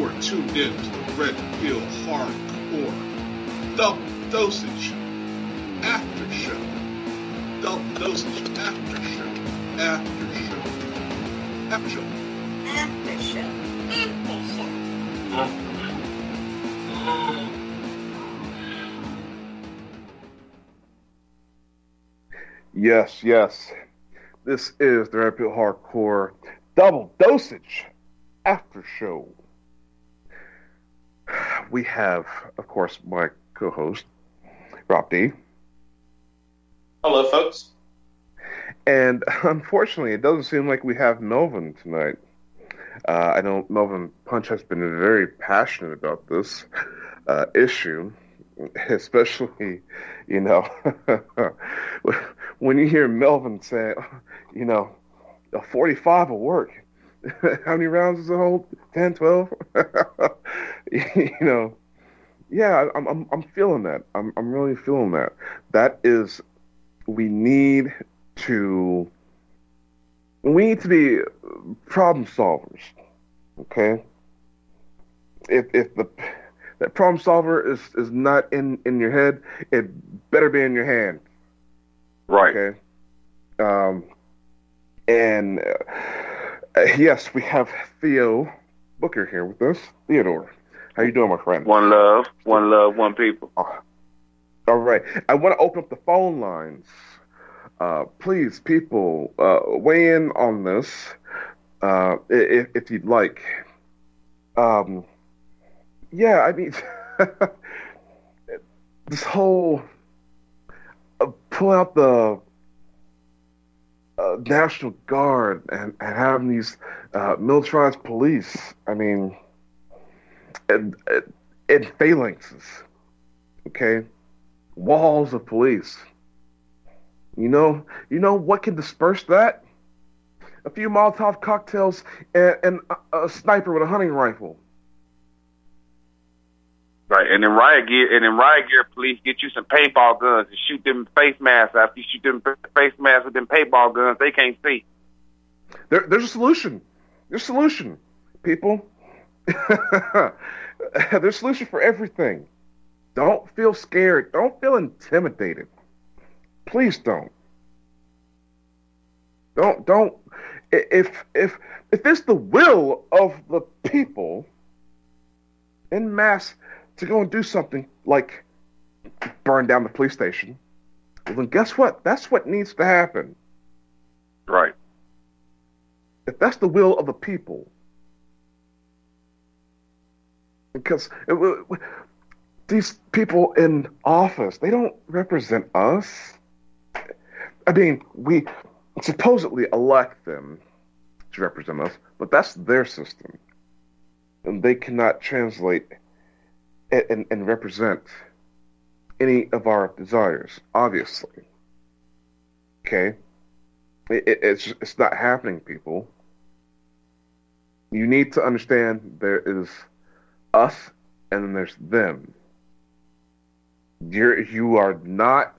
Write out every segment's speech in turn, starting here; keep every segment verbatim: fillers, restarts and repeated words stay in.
You are tuned in to the Red Pill Hardcore Double Dosage After Show. Double Dosage After Show. After Show. After Show. After Show. After Show. Yes, yes. This is the Red Pill Hardcore Double Dosage After Show. We have, of course, my co-host, Rob D. Hello, folks. And unfortunately, it doesn't seem like we have Melvin tonight. Uh, I know Melvin Punch has been very passionate about this uh, issue, especially, you know, when you hear Melvin say, you know, a forty-five will work. How many rounds does it hold? ten, twelve? You know, yeah, I'm, I'm, I'm feeling that. I'm, I'm really feeling that. That is, we need to, we need to be problem solvers. Okay. If, if the, that problem solver is, is not in, in your head, it better be in your hand. Right. Okay. Um, and uh, yes, we have Theo Booker here with us. Theodore, how you doing, my friend? One love, one love, one people. Uh, all right. I want to open up the phone lines. Uh, please, people, uh, weigh in on this uh, if, if you'd like. Um, yeah, I mean, this whole uh, pull out the uh, National Guard and, and having these uh, militarized police. I mean, and, and phalanxes, okay? Walls of police. You know, you know what can disperse that? A few Molotov cocktails and, and a, a sniper with a hunting rifle. Right, and then riot gear, and then riot gear police get you some paintball guns and shoot them face masks. After you shoot them face masks with them paintball guns, they can't see. There, there's a solution. There's a solution, people. There's a solution for everything. Don't feel scared. Don't feel intimidated. Please don't. Don't don't. If if if it's the will of the people en masse to go and do something like burn down the police station, well then guess what? That's what needs to happen. Right. If that's the will of the people, because it, these people in office, they don't represent us. I mean, we supposedly elect them to represent us, but that's their system. And they cannot translate and, and represent any of our desires, obviously. Okay? It, it, it's, it's not happening, people. You need to understand there is us and then there's them. You're, you are not,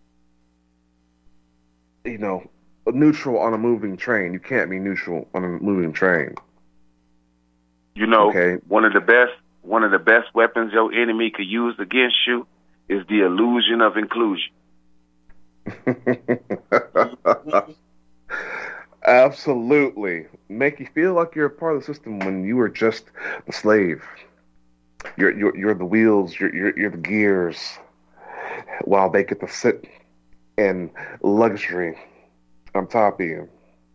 you know, neutral on a moving train. You can't be neutral on a moving train. You know, okay. one of the best, one of the best weapons your enemy could use against you is the illusion of inclusion. Absolutely. Make you feel like you're a part of the system when you are just the slave. You're you're, you're the wheels. You're, you're you're the gears. While they get to sit in luxury on top of you.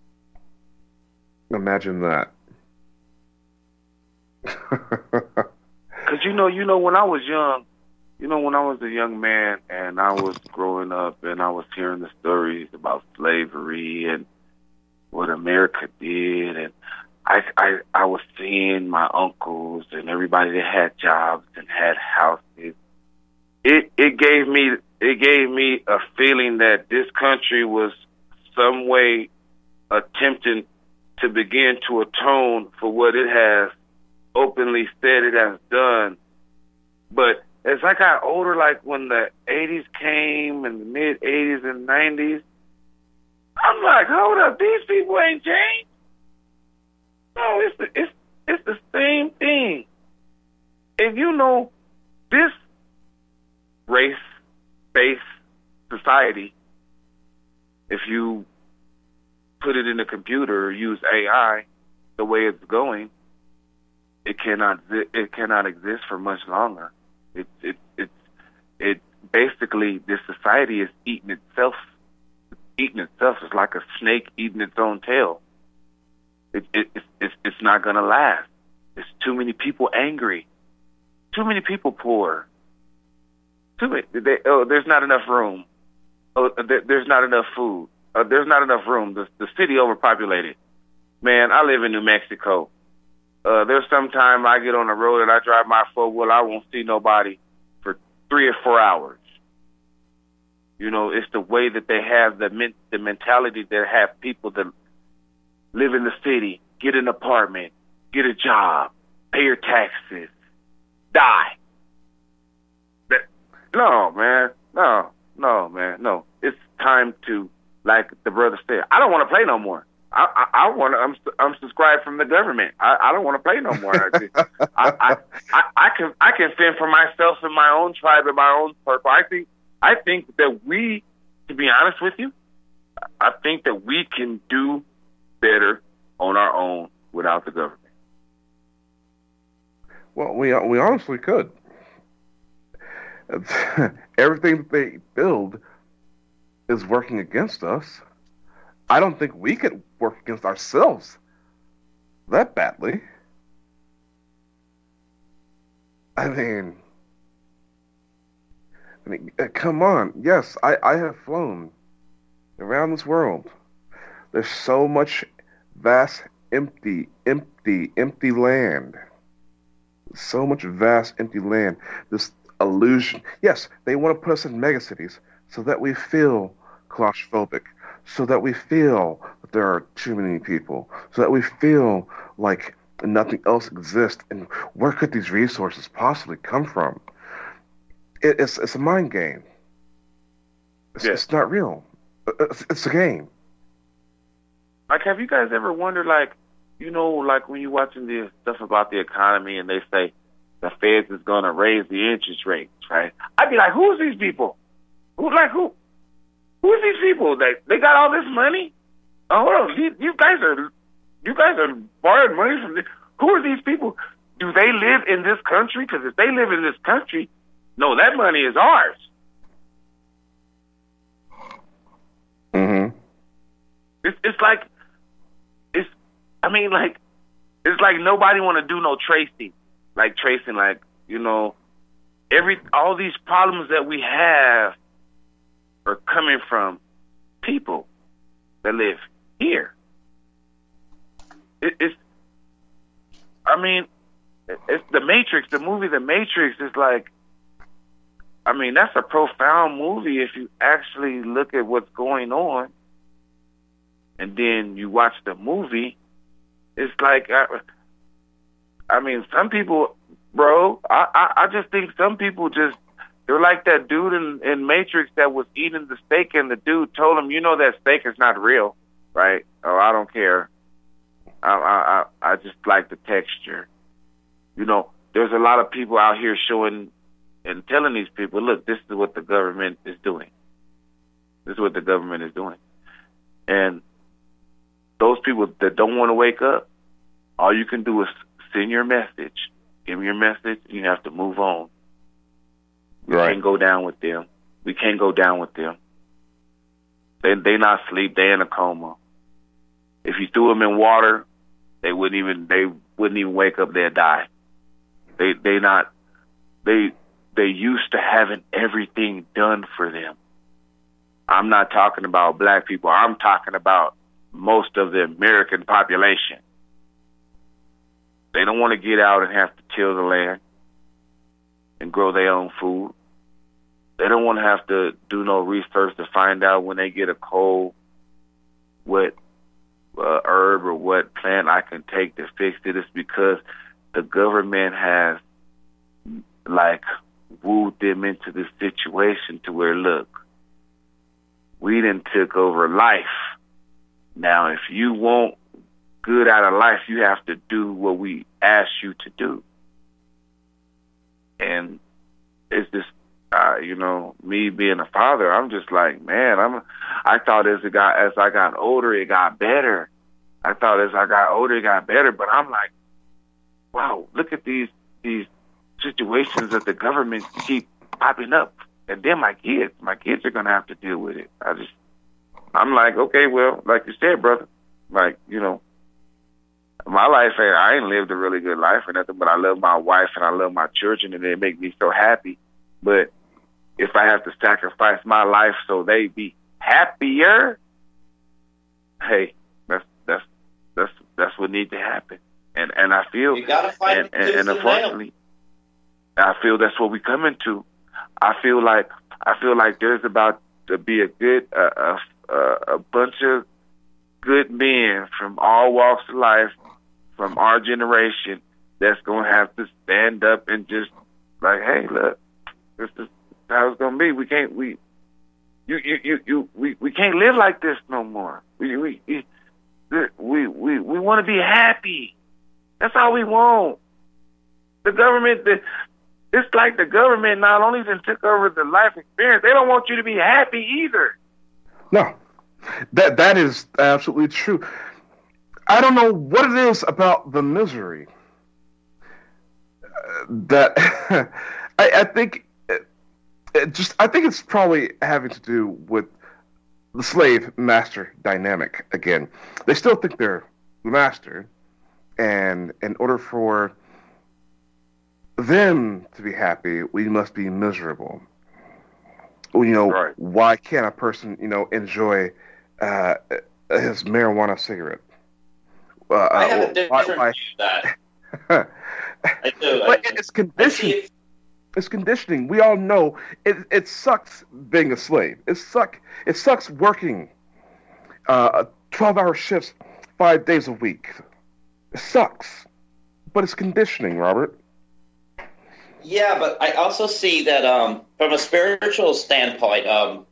Imagine that. Because you know, you know, when I was young, you know, when I was a young man and I was growing up and I was hearing the stories about slavery and what America did, and I, I, I was seeing my uncles and everybody that had jobs and had houses. It, it gave me, it gave me a feeling that this country was some way attempting to begin to atone for what it has openly said it has done. But as I got older, like when the eighties came and the mid eighties and nineties, I'm like, hold up, these people ain't changed. No, it's the, it's it's the same thing. you know this race-based society, if you put it in a computer or use A I, the way it's going, it cannot it cannot exist for much longer. It it it it basically, this society is eating itself. Eating itself is like a snake eating its own tail. It, it, it's, it's it's not gonna last. There's too many people angry. Too many people poor. Too many. They, oh, there's not enough room. Oh, there, there's not enough food. Uh, there's not enough room. The, the city overpopulated. Man, I live in New Mexico. Uh, there's some time I get on the road and I drive my four wheel. I won't see nobody for three or four hours. You know, it's the way that they have the men, the mentality that have people that live in the city, get an apartment, get a job, pay your taxes, die. That, no, man, no, no, man, no. It's time to, like the brother said, I don't want to play no more. I, I, I want to. I'm, I'm subscribed from the government. I, I don't want to play no more. I, I, I, I can, I can fend for myself and my own tribe and my own purpose. I think, I think that we, to be honest with you, I think that we can do better on our own without the government. Well, we we honestly could. Everything that they build is working against us. I don't think we could work against ourselves that badly. I mean, I mean, come on. Yes, I, I have flown around this world. There's so much vast, empty, empty, empty land. So much vast, empty land. This illusion. Yes, they want to put us in megacities so that we feel claustrophobic, so that we feel that there are too many people, so that we feel like nothing else exists. And where could these resources possibly come from? It, it's it's a mind game. It's, Yeah. it's not real. It's, it's a game. Like, have you guys ever wondered, like, you know, like when you're watching the stuff about the economy and they say the Feds is going to raise the interest rates, right? I'd be like, who's these people? Who, like, who? Who's these people? They they got all this money? Oh, hold on, you, you guys are, you guys are borrowing money from this. Who are these people? Do they live in this country? Because if they live in this country, no, that money is ours. Mm-hmm. It's it's like, it's, I mean, like, it's like nobody want to do no tracing. Like tracing, like, you know, every, all these problems that we have are coming from people that live here. It, it's, I mean, it's the Matrix, the movie The Matrix is like, I mean, that's a profound movie if you actually look at what's going on. And then you watch the movie, it's like, I, I mean, some people, bro, I, I, I just think some people just, they're like that dude in, in Matrix that was eating the steak, and the dude told him, you know that steak is not real, right? Oh, I don't care. I, I, I, I just like the texture. You know, there's a lot of people out here showing and telling these people, look, this is what the government is doing. This is what the government is doing. And those people that don't want to wake up, all you can do is send your message. Give me your message. You have to move on. We Right. can't go down with them. We can't go down with them. They they not asleep. They in a coma. If you threw them in water, they wouldn't even they wouldn't even wake up. They'd die. They they not they they used to having everything done for them. I'm not talking about black people. I'm talking about most of the American population. They don't want to get out and have to till the land and grow their own food. They don't want to have to do no research to find out when they get a cold, what uh, herb or what plant I can take to fix it. It's because the government has, like, wooed them into this situation to where, look, we done took over life. Now, if you want good out of life, you have to do what we ask you to do. and it's just, uh, you know, me being a father, I'm just like, man, I'm. I thought as it got as I got older, it got better. I thought as I got older, it got better, but I'm like, wow, look at these these situations that the government keep popping up, and then my kids, my kids are gonna have to deal with it. I just, I'm like, okay, well, like you said, brother, like, you know, my life, I ain't lived a really good life or nothing, but I love my wife and I love my children, and they make me so happy. But if I have to sacrifice my life so they be happier, hey, that's that's that's that's what needs to happen. And and I feel, you gotta fight and, and, and unfortunately, I feel that's what we come into. I feel like I feel like there's about to be a good uh, a, a bunch of good men from all walks of life, from our generation, that's gonna have to stand up and just like, hey, look, this is how it's gonna be. We can't we you you you, you we, we can't live like this no more. We we we we we, we want to be happy. That's all we want. The government, the, it's like the government not only then took over the life experience, they don't want you to be happy either. No, that that is absolutely true. I don't know what it is about the misery uh, that I, I think it, it just I think it's probably having to do with the slave master dynamic again. They still think they're the master, and in order for them to be happy, we must be miserable. You know, right. Why can't a person, you know, enjoy uh, his marijuana cigarette? Uh, I have a different view of that. I do. But I, it's conditioning. It. It's conditioning. We all know it. It sucks being a slave. It suck. It sucks working uh, twelve-hour shifts, five days a week. It sucks, but it's conditioning, Robert. Yeah, but I also see that um, from a spiritual standpoint, um,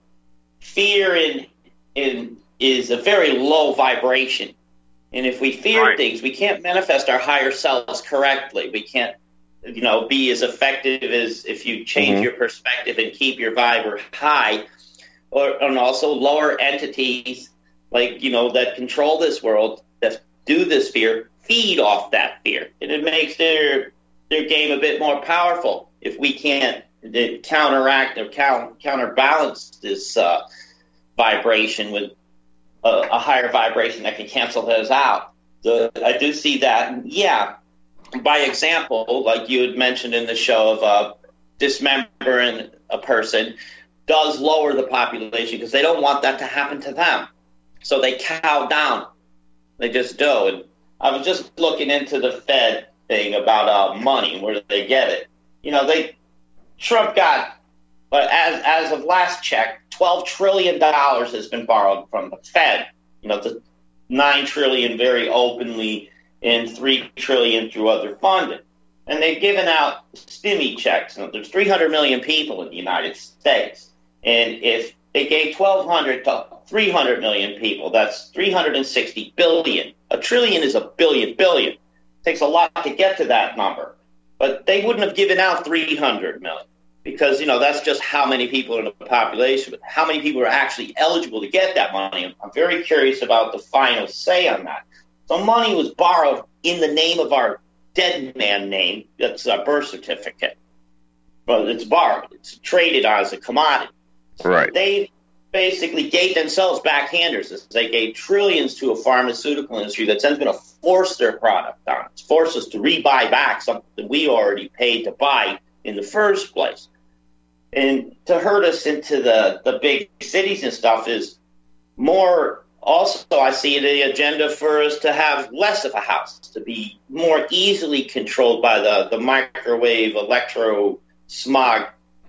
fear in in is a very low vibration. And if we fear right. things, we can't manifest our higher selves correctly. We can't, you know, be as effective as if you change mm-hmm. your perspective and keep your vibe high. Or and also lower entities like, you know, that control this world, that do this fear, feed off that fear. And it makes their their game a bit more powerful if we can't counteract or counter, counterbalance this uh, vibration with a, a higher vibration that can cancel those out. So I do see that. And yeah, by example, like you had mentioned in the show of uh, dismembering a person does lower the population because they don't want that to happen to them. So they cow down. They just do. And I was just looking into the Fed thing about uh, money, where do they get it? You know, they Trump got, but as as of last check, twelve trillion dollars has been borrowed from the Fed. You know, the nine trillion dollars very openly and three trillion dollars through other funding. And they've given out stimmy checks. You know, there's three hundred million people in the United States. And if they gave twelve hundred to three hundred million people, that's three hundred sixty billion. A trillion is a billion billion. It takes a lot to get to that number. But they wouldn't have given out three hundred million because, you know, that's just how many people in the population. But how many people are actually eligible to get that money? I'm very curious about the final say on that. So money was borrowed in the name of our dead man name. That's our birth certificate. Well, it's borrowed. It's traded as a commodity. So right. They basically gave themselves backhanders. They gave trillions to a pharmaceutical industry that's then going to force their product on us, force us to rebuy back something we already paid to buy in the first place. And to herd us into the, the big cities and stuff is more. Also, I see the agenda for us to have less of a house, to be more easily controlled by the, the microwave, electro, smog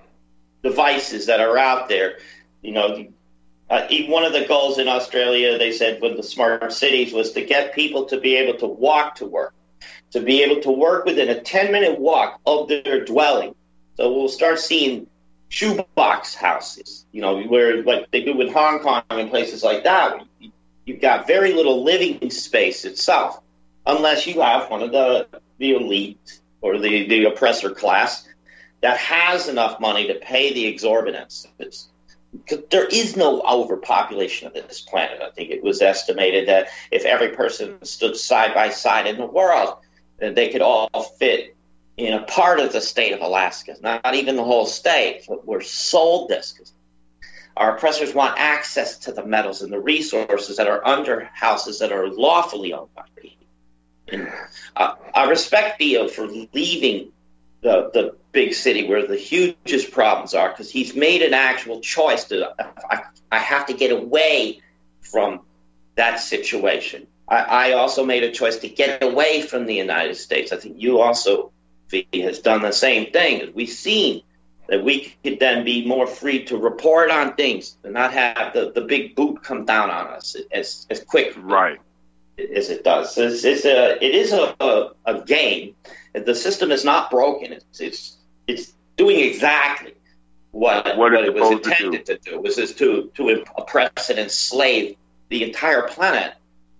devices that are out there. You know, uh, one of the goals in Australia, they said, with the smart cities was to get people to be able to walk to work, to be able to work within a ten-minute walk of their dwelling. So we'll start seeing shoebox houses, you know, where like they do with Hong Kong and places like that. You've got very little living space itself, unless you have one of the, the elite or the, the oppressor class that has enough money to pay the exorbitance. It's, there is no overpopulation of this planet. I think it was estimated that if every person stood side by side in the world, that they could all fit in a part of the state of Alaska, not even the whole state. But we're sold this because our oppressors want access to the metals and the resources that are under houses that are lawfully owned by people. And, uh, I respect Theo for leaving the the big city where the hugest problems are, because he's made an actual choice to, I, I have to get away from that situation. I, I also made a choice to get away from the United States. I think you also, V, has done the same thing. We've seen that we could then be more free to report on things and not have the, the big boot come down on us as, as quick right. as it does. It's, it's a, it is a, a, a game. The system is not broken. It's it's, it's doing exactly what, what, what it was intended to do, to do which is to, to oppress and enslave the entire planet.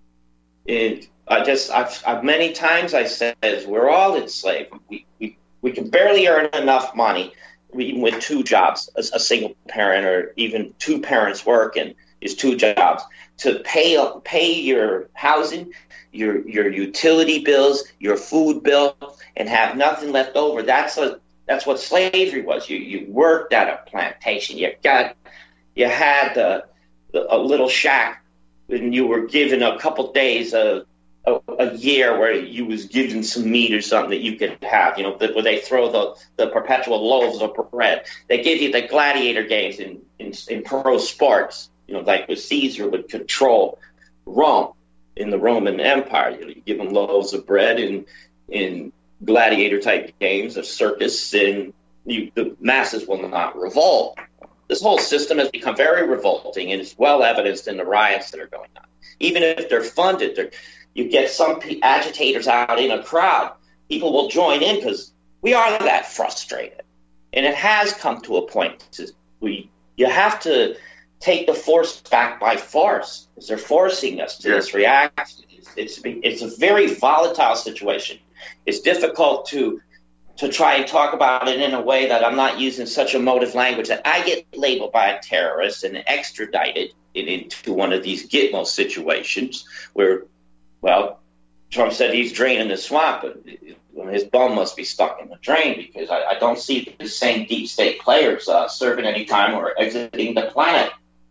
And I just, I've, I've many times I said, we're all enslaved. We, we, we can barely earn enough money, even with two jobs, a, a single parent or even two parents working is two jobs, to pay pay your housing, your your utility bills, your food bill, and have nothing left over. That's a that's what slavery was. You you worked at a plantation. You got you had the, the, a little shack, and you were given a couple days a, a a year where you was given some meat or something that you could have. You know, the, where they throw the, the perpetual loaves of bread. They give you the gladiator games in, in in pro sports. You know, like with Caesar would control Rome in the Roman Empire. You know, you give them loaves of bread in in gladiator-type games, a circus, and you, the masses will not revolt. This whole system has become very revolting, and it's well evidenced in the riots that are going on. Even if they're funded, they're, you get some agitators out in a crowd, people will join in because we are that frustrated. And it has come to a point to, we you have to take the force back by force, because they're forcing us to yes. this reaction. It's, it's it's a very volatile situation. It's difficult to to try and talk about it in a way that I'm not using such emotive language that I get labeled by a terrorist and extradited into one of these Gitmo situations where, well, Trump said he's draining the swamp, but his bum must be stuck in the drain, because I, I don't see the same deep state players uh, serving any time or exiting the planet.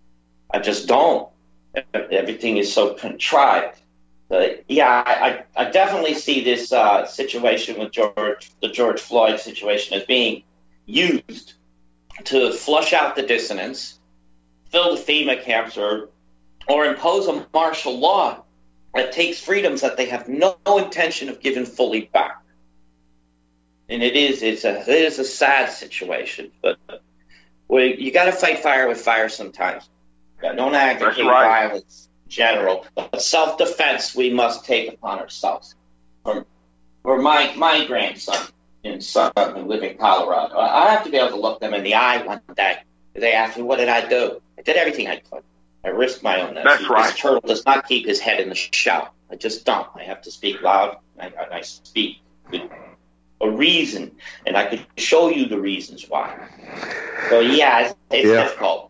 I just don't. Everything is so contrived. But yeah, I, I definitely see this uh, situation with George, the George Floyd situation, as being used to flush out the dissonance, fill the FEMA camps, or or impose a martial law that takes freedoms that they have no intention of giving fully back. And it is it's a it is a sad situation, but well, you got to fight fire with fire sometimes. Don't advocate right. violence in general, but self-defense we must take upon ourselves. Or, or my my grandson and son who live in Colorado, I have to be able to look them in the eye one day. They ask me, what did I do? I did everything I could. I risked my own. That's right. This turtle does not keep his head in the shower. I just don't. I have to speak loud. I, I speak with a reason, and I could show you the reasons why. So, yeah, it's, it's yeah. difficult.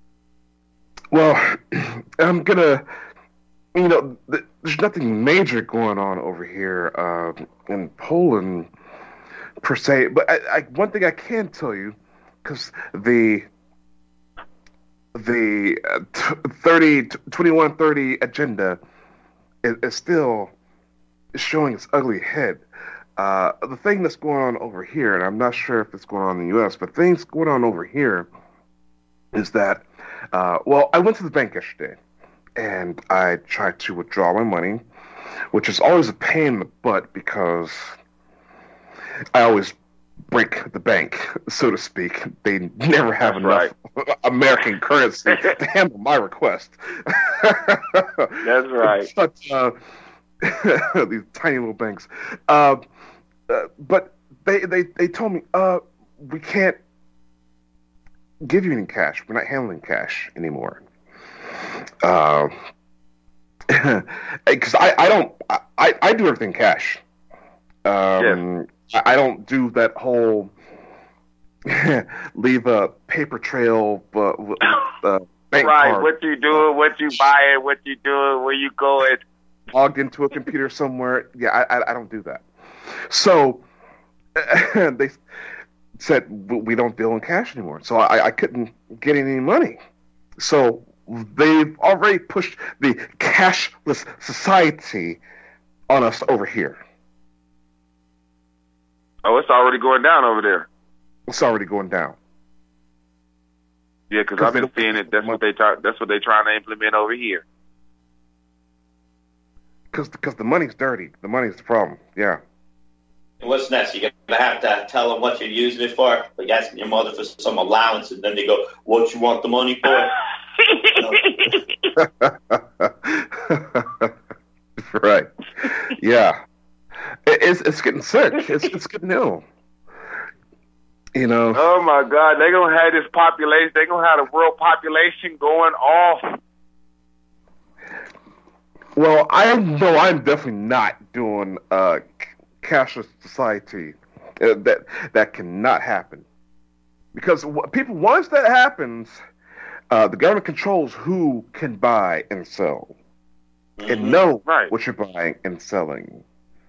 Well, I'm gonna, you know, th- there's nothing major going on over here uh, in Poland per se, but I, I, one thing I can tell you, because the the uh, t- thirty, twenty-one thirty agenda is, is still showing its ugly head. Uh, the thing that's going on over here, and I'm not sure if it's going on in the U S, but things going on over here is that Uh, well, I went to the bank yesterday, and I tried to withdraw my money, which is always a pain in the butt because I always break the bank, so to speak. They never have That's enough right. American currency to handle my request. That's right. But, uh, these tiny little banks. Uh, uh, but they, they, they told me, uh, we can't give you any cash. We're not handling cash anymore. Uh, because I, I don't I, I do everything cash. Um, yes. I, I don't do that whole leave a paper trail, uh, with, uh, bank Right, card, what you doing, what you buying, what you doing, where you going. logged into a computer somewhere. Yeah, I, I, I don't do that. So they said we don't deal in cash anymore. So I, I couldn't get any money. So they've already pushed the cashless society on us over here. Oh, it's already going down over there. It's already going down. Yeah, because I've been seeing it. That's what they try. That's what they're trying to implement over here. Because because the money's dirty. The money's the problem. Yeah. And what's next? You're going to have to tell them what you're using it for. Like asking your mother for some allowance, and then they go, what you want the money for? Right. Yeah. It, it's, it's getting sick. It's, it's getting ill. You know. Oh, my God. They're going to have this population. They're going to have the world population going off. Well, I know I'm definitely not doing uh, cashless society. Uh, that that cannot happen, because w- people once that happens, uh, the government controls who can buy and sell, mm-hmm. and know right. what you're buying and selling,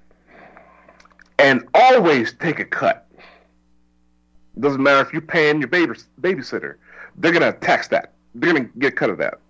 and always take a cut. Doesn't matter if you're paying your baby babysitter; they're gonna tax that. They're gonna get a cut of that.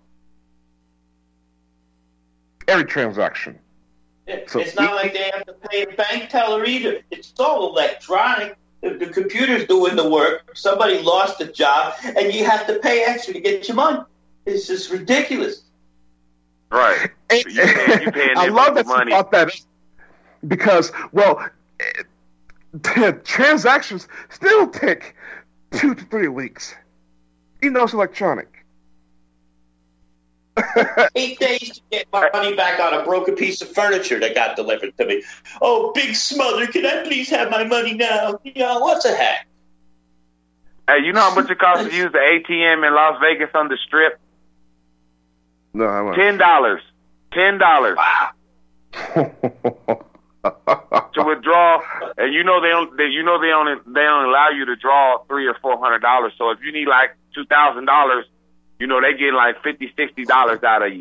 Every transaction. It, So it's not like they have to pay a bank teller either. It's all electronic. The, the computer's doing the work. Somebody lost a job, and you have to pay extra to get your money. It's just ridiculous. Right. And, you paying, you paying I love that you money. brought that up because, well, transactions still take two to three weeks. Even though it's electronic. Eight days to get my money back on a broken piece of furniture that got delivered to me. Oh, big smother, can I please have my money now? You know, what's a hack? Hey, you know how much it costs to use the A T M in Las Vegas on the Strip? No, how much? Ten dollars. Ten dollars. Wow. To withdraw, and you know they don't. They, you know they only they only allow you to draw three or four hundred dollars. So if you need like two thousand dollars, you know they get like fifty, sixty dollars out of you.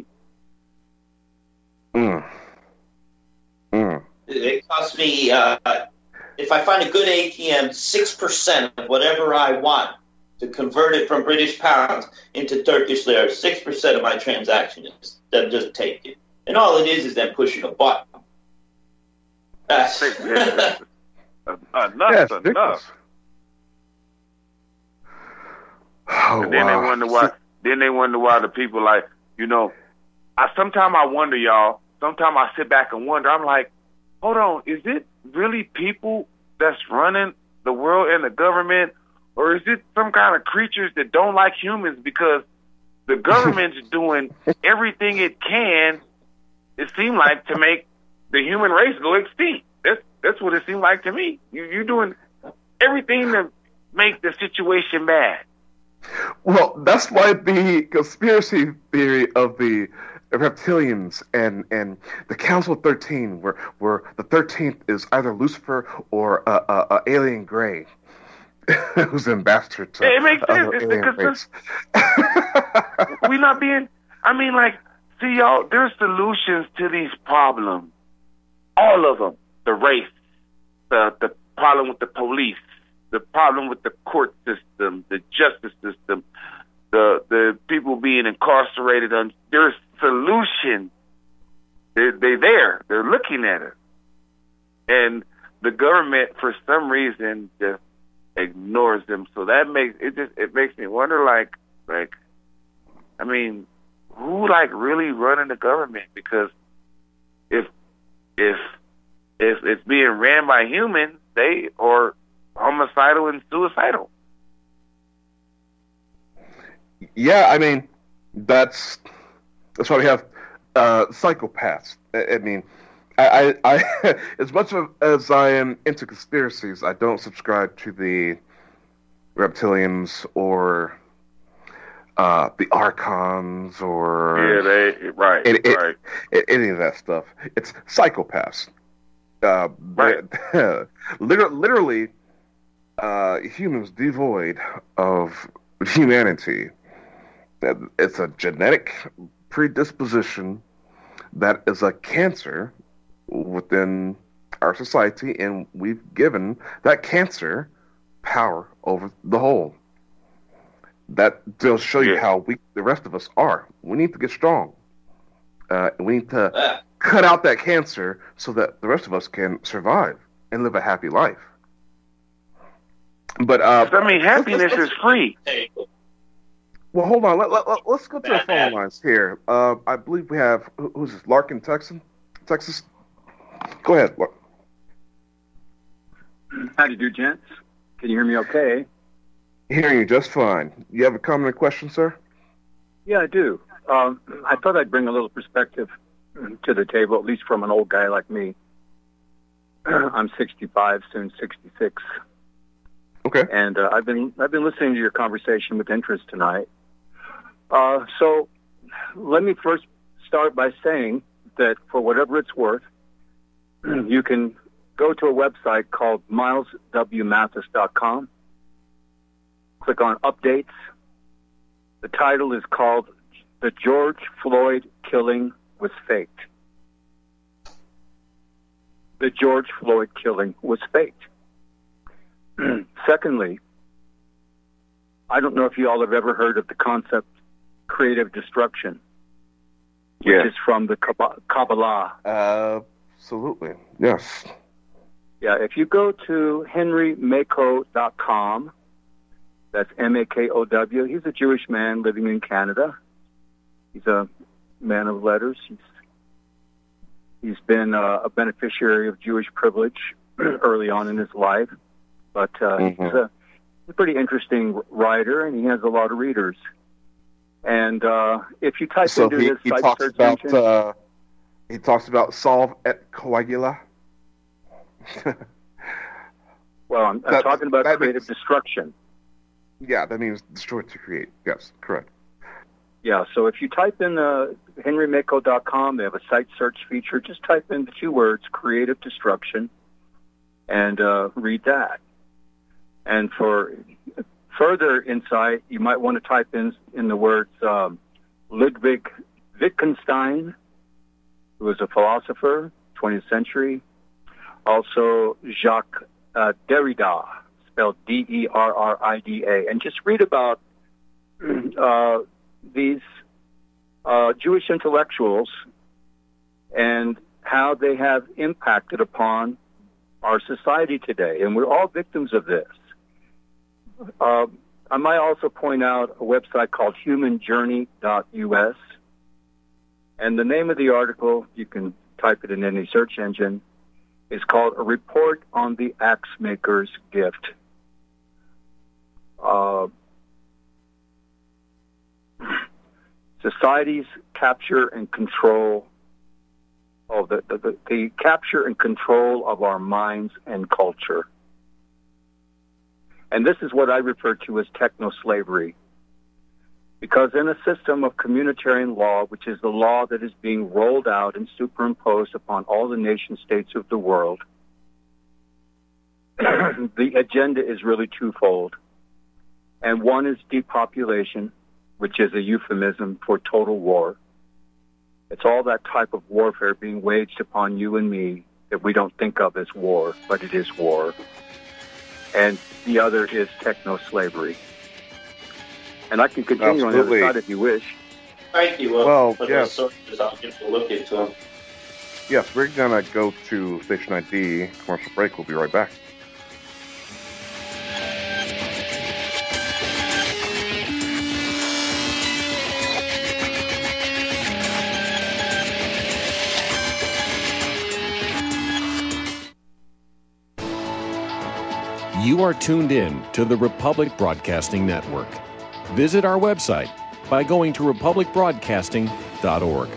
Mm. Mm. It costs me, uh, if I find a good A T M, six percent of whatever I want to convert it from British pounds into Turkish lira. six percent of my transaction is them just take it. And all it is is them pushing a button. That's enough, Yes, enough. Oh, And then wow. they wonder why. Then they wonder why the people like, you know. I sometimes I wonder, y'all. Sometimes I sit back and wonder. I'm like, hold on, is it really people that's running the world and the government, or is it some kind of creatures that don't like humans? Because the government's doing everything it can, it seems like, to make the human race go extinct. That's that's what it seemed like to me. You you're doing everything to make the situation bad. Well, that's why the conspiracy theory of the reptilians and, and the Council of thirteen, where where the thirteenth is either Lucifer or uh, uh, uh, Alien Grey, who's the ambassador to It makes sense. other It's alien because race. we not being. I mean, like, see, y'all. There's solutions to these problems. All of them. The race, the the problem with the police, the problem with the court system, the justice system, the the people being incarcerated. On there's solutions. They're they there. They're looking at it, and the government, for some reason, just ignores them. So that makes it just it makes me wonder, like like, I mean, who like really running the government? Because if if if it's being ran by humans, they are homicidal and suicidal. Yeah, I mean, that's that's why we have uh, psychopaths. I, I mean, I, I, I as much of, as I am into conspiracies, I don't subscribe to the reptilians or uh, the archons or Yeah, they right, it, it, right. it, any of that stuff. It's psychopaths. Uh, Right. literally, literally, uh, humans devoid of humanity. It's a genetic predisposition that is a cancer within our society, and we've given that cancer power over the whole. That does show you Yeah. how weak the rest of us are. We need to get strong. Uh, we need to cut out that cancer so that the rest of us can survive and live a happy life. But uh, I mean, happiness let's- let's- is free. Well, hold on. Let, let, let, let's go to the phone lines here. Uh, I believe we have who- who's this? Larkin, Texan, Texas. Go ahead. Lark. How do you do, gents? Can you hear me okay? Hearing you just fine. You have a comment or question, sir? Yeah, I do. Um, I thought I'd bring a little perspective to the table, at least from an old guy like me. I'm sixty-five, soon sixty-six, Okay. and uh, I've been I've been listening to your conversation with interest tonight. Uh, so, let me first start by saying that for whatever it's worth, you can go to a website called miles w mathis dot com. Click on updates. The title is called "The George Floyd Killing Was Faked." The George Floyd killing was faked. Secondly, I don't know if you all have ever heard of the concept creative destruction, which Yeah. is from the Kab- Kabbalah. Uh, absolutely. Yes. Yeah, if you go to henry mako dot com, that's M A K O W, he's a Jewish man living in Canada. He's a man of letters. He's, he's been uh, a beneficiary of Jewish privilege early on in his life, but uh, Mhm. he's, a, he's a pretty interesting writer, and he has a lot of readers. And uh, if you type So into he, his he site talks search about engine, uh, he talks about solve et coagula. well, I'm, I'm that- talking about that creative makes- destruction. Yeah, that means destroy to create. Yes, correct. Yeah, so if you type in uh, henry mako dot com, they have a site search feature. Just type in the two words, creative destruction, and uh, read that. And for further insight, you might want to type in, in the words um, Ludwig Wittgenstein, who was a philosopher, twentieth century. Also, Jacques uh, Derrida, spelled D E R R I D A. And just read about uh, these uh, Jewish intellectuals and how they have impacted upon our society today. And we're all victims of this. Uh, I might also point out a website called human journey dot U S. And the name of the article, you can type it in any search engine, is called A Report on the Axe Maker's Gift. Uh, society's capture and control of the, the, the, the capture and control of our minds and culture. And this is what I refer to as techno-slavery. Because in a system of communitarian law, which is the law that is being rolled out and superimposed upon all the nation states of the world, the agenda is really twofold. And one is depopulation, which is a euphemism for total war. It's all that type of warfare being waged upon you and me that we don't think of as war, but it is war. And the other is techno-slavery. And I can continue Absolutely. on the other side if you wish. Thank you. Uh, Well, for yes. those sources, I'll get to look into them. Yes, we're gonna go to station I D, commercial break. We'll be right back. You are tuned in to the Republic Broadcasting Network. Visit our website by going to republic broadcasting dot org.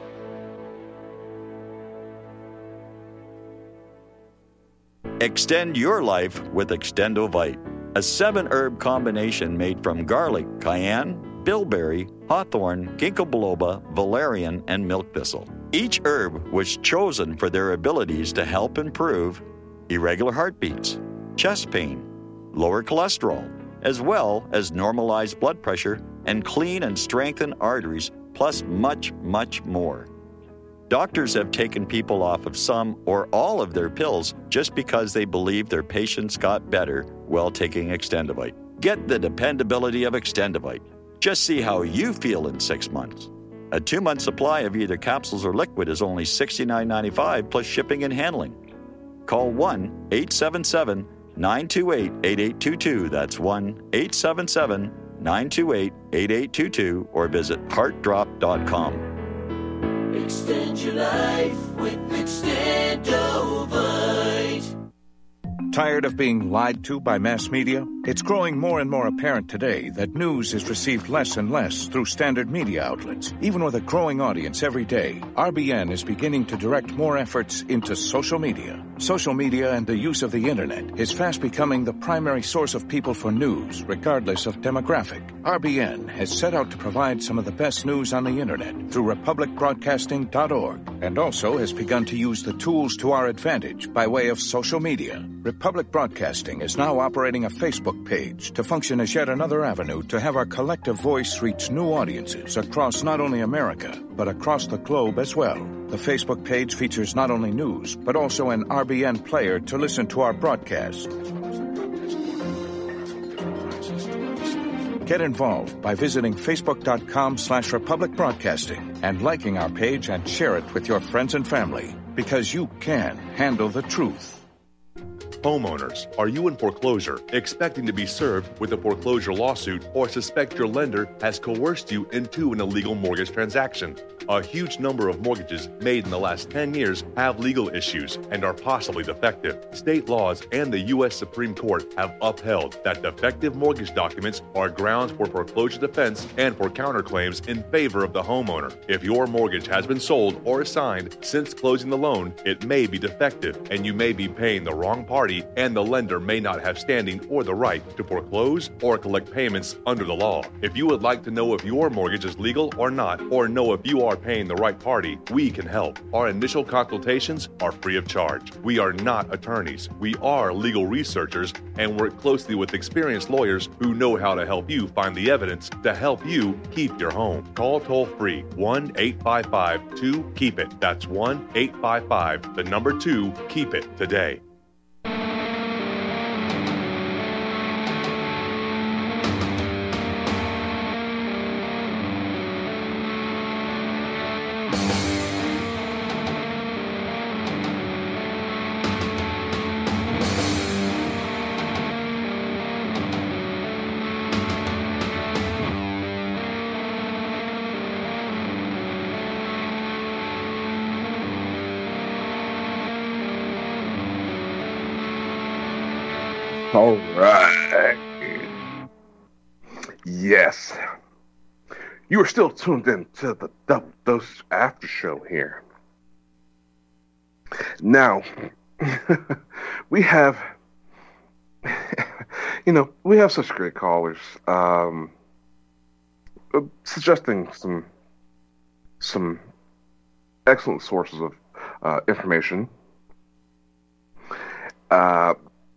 Extend your life with Extendovite, a seven-herb combination made from garlic, cayenne, bilberry, hawthorn, ginkgo biloba, valerian, and milk thistle. Each herb was chosen for their abilities to help improve irregular heartbeats, chest pain, lower cholesterol, as well as normalized blood pressure and clean and strengthen arteries, plus much, much more. Doctors have taken people off of some or all of their pills just because they believe their patients got better while taking Extendivite. Get the dependability of Extendivite. Just see how you feel in six months. A two-month supply of either capsules or liquid is only sixty-nine ninety-five plus shipping and handling. Call one eight seven seven nine two eight eight eight two two. That's one eight seven seven nine two eight eight eight two two or visit heart drop dot com. Extend your life with Extendovite. Tired of being lied to by mass media? It's growing more and more apparent today that news is received less and less through standard media outlets. Even with a growing audience every day, R B N is beginning to direct more efforts into social media. Social media and the use of the internet is fast becoming the primary source of people for news, regardless of demographic. R B N has set out to provide some of the best news on the internet through republic broadcasting dot org, and also has begun to use the tools to our advantage by way of social media. Republic Broadcasting is now operating a Facebook page to function as yet another avenue to have our collective voice reach new audiences across not only America, but across the globe as well. The Facebook page features not only news, but also an R B N player to listen to our broadcast. Get involved by visiting facebook.com slash Republic Broadcasting and liking our page and share it with your friends and family, because you can handle the truth. Homeowners, are you in foreclosure, expecting to be served with a foreclosure lawsuit, or suspect your lender has coerced you into an illegal mortgage transaction? A huge number of mortgages made in the last ten years have legal issues and are possibly defective. State laws and the U S Supreme Court have upheld that defective mortgage documents are grounds for foreclosure defense and for counterclaims in favor of the homeowner. If your mortgage has been sold or assigned since closing the loan, it may be defective, and you may be paying the wrong party, and the lender may not have standing or the right to foreclose or collect payments under the law. If you would like to know if your mortgage is legal or not, or know if you are paying the right party, we can help. Our initial consultations are free of charge. We are not attorneys. We are legal researchers and work closely with experienced lawyers who know how to help you find the evidence to help you keep your home. Call toll-free one eight five five two keep it. That's one eight five five, the number two, keep it today. All right. Yes. You are still tuned in to the Double Dose After Show here. Now, we have, you know, we have such great callers, um, suggesting some, some excellent sources of uh, information. Uh,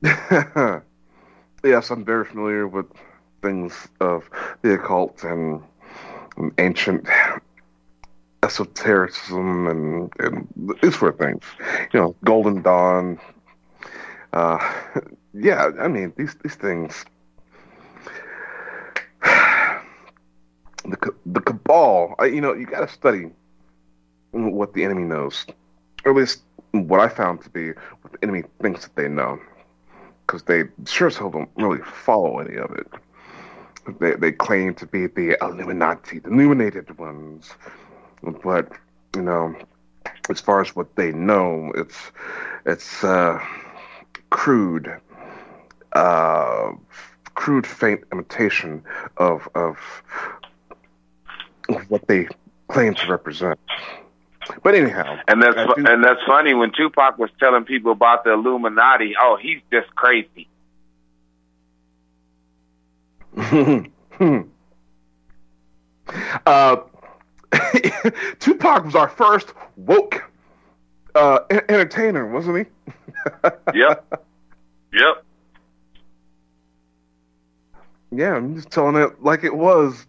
yes, I'm very familiar with things of the occult and, and ancient esotericism and, and these sort of things. You know, Golden Dawn. Uh, yeah, I mean, these these things. The the cabal. You know, you got to study what the enemy knows, or at least what I found to be what the enemy thinks that they know, because they sure as hell don't really follow any of it. They they claim to be the Illuminati, the illuminated ones, but you know, as far as what they know, it's it's uh, crude, uh, crude, faint imitation of of what they claim to represent. But anyhow, and that's do, and that's funny when Tupac was telling people about the Illuminati. Oh, he's just crazy. uh, Tupac was our first woke uh, entertainer, wasn't he? Yep. Yep. Yeah, I'm just telling it like it was.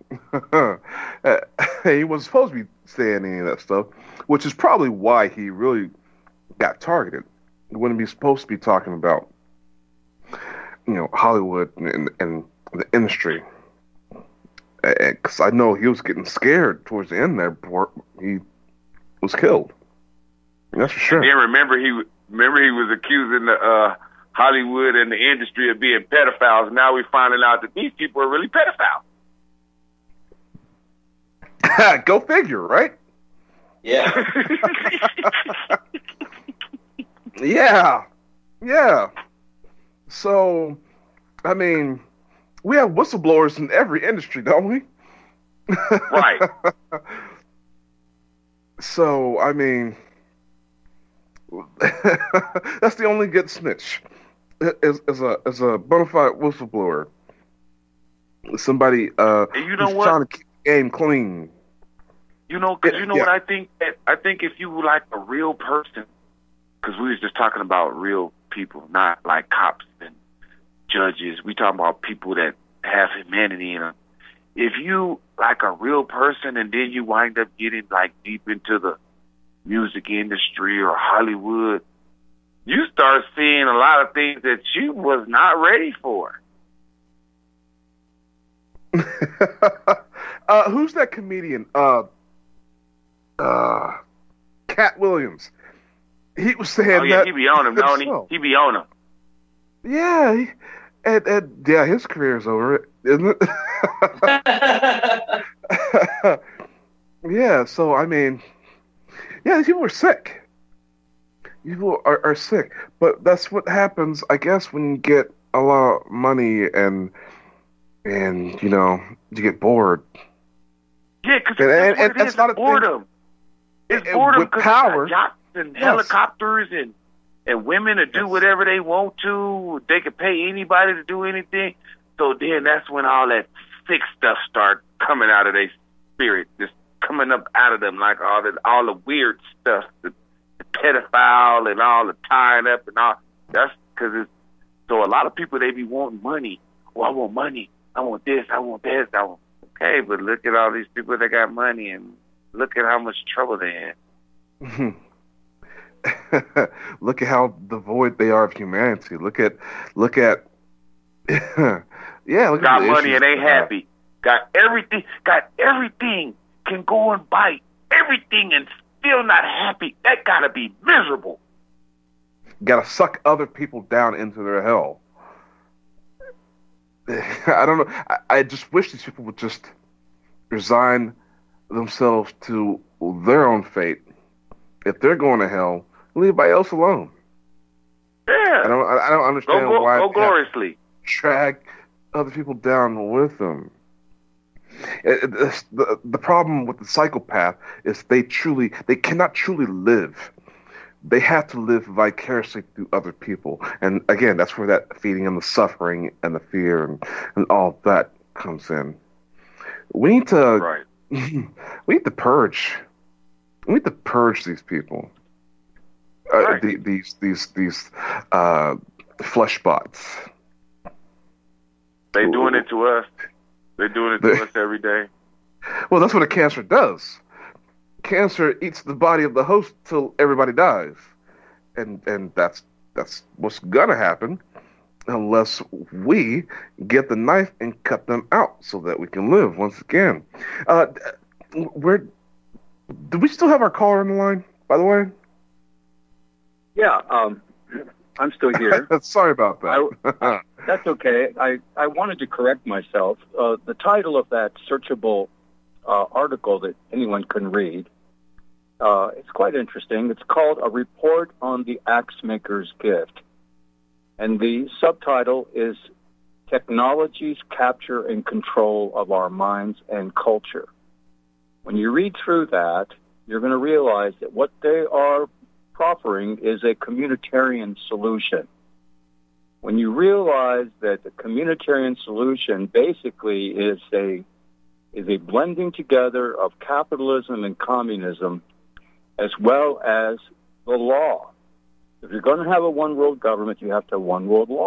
He wasn't supposed to be saying any of that stuff, which is probably why he really got targeted. He wouldn't be supposed to be talking about, you know, Hollywood and, and the industry. Because I know he was getting scared towards the end there before he was killed. That's for sure. And then remember he remember he was accusing the uh, Hollywood and the industry of being pedophiles. Now we're finding out that these people are really pedophiles. Go figure, right? Yeah. Yeah. Yeah. So, I mean, we have whistleblowers in every industry, don't we? Right. So, I mean, that's the only good snitch, is, is a is a bona fide whistleblower. Somebody uh, and you know who's what? trying to keep the game clean. You know, because you know Yeah. what I think? I think if you were like a real person, because we was just talking about real people, not like cops and judges. We talking about people that have humanity in them. If you like a real person and then you wind up getting like deep into the music industry or Hollywood, you start seeing a lot of things that you was not ready for. uh, who's that comedian? Uh, uh, Cat Williams. He was saying Oh yeah, that he be on him, don't he? himself. He be on him. Yeah, he, and, and yeah, his career's over, isn't it? Yeah, so I mean, yeah, these people are sick. People are, are sick, but that's what happens, I guess, when you get a lot of money and and you know you get bored. Yeah, because And- that's and- what and it that's is. not It's a thing- boredom. It's and boredom with because power- yachts and Yes. helicopters and and women to do Yes. whatever they want to. They can pay anybody to do anything. So then that's when all that sick stuff start coming out of their spirit, just coming up out of them, like all the all the weird stuff, the, the pedophile and all the tying up and all. That's because it's so a lot of people, they be wanting money. Oh, I want money. I want this. I want this. I want. Okay, but look at all these people that got money and look at how much trouble they in. Look at how devoid they are of humanity. Look at, look at, yeah. Look Got at the money issues and ain't they have. happy. Got everything. Got everything. Can go and buy everything and still not happy. That gotta be miserable. Got to suck other people down into their hell. I don't know. I, I just wish these people would just resign themselves to their own fate. If they're going to hell, leave everybody else alone. Yeah. I don't. I, I don't Go understand go, why go they have to gloriously. drag other people down with them. It- it- it's- the the problem with the psychopath is they truly they cannot truly live. They have to live vicariously through other people, and again, that's where that feeding and the suffering and the fear and, and all that comes in. We need to Right. we need to purge. We need to purge these people. Uh, Right. the, these these these uh, flesh bots. They doing it to us. They're doing it to They- us every day. Well, that's what a cancer does. Cancer eats the body of the host till everybody dies, and and that's that's what's gonna happen unless we get the knife and cut them out so that we can live once again. Uh, where do we still have our caller on the line? By the way, Yeah, um, I'm still here. sorry about that. That's okay. I, I wanted to correct myself. Uh, the title of that searchable uh, article that anyone can read, uh, it's quite interesting. It's called A Report on the Axe Maker's Gift. And the subtitle is Technology's Capture and Control of Our Minds and Culture. When you read through that, you're going to realize that what they are proffering is a communitarian solution. When you realize that the communitarian solution basically is a is a blending together of capitalism and communism, as well as the law. If you're going to have a one world government, you have to have one world law.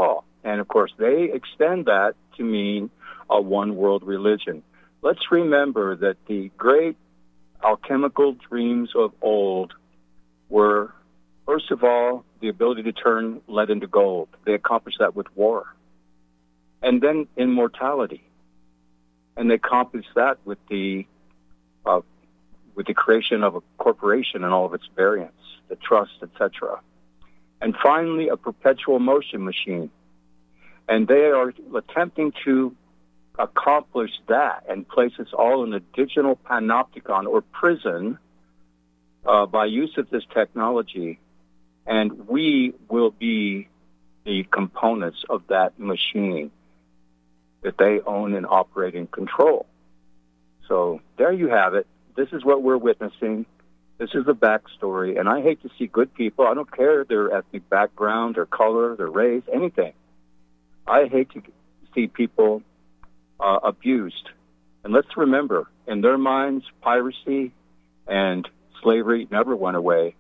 And, of course, they extend that to mean a one-world religion. Let's remember that the great alchemical dreams of old were, first of all, the ability to turn lead into gold. They accomplished that with war. And then immortality. And they accomplished that with the uh, with the creation of a corporation and all of its variants, the trust, et cetera. And finally, a perpetual motion machine. And they are attempting to accomplish that and place us all in a digital panopticon or prison uh, by use of this technology. And we will be the components of that machine that they own and operate and control. So there you have it. This is what we're witnessing. This is the backstory. And I hate to see good people. I don't care their ethnic background, their color, their race, anything. I hate to see people uh, abused. And let's remember, in their minds, piracy and slavery never went away.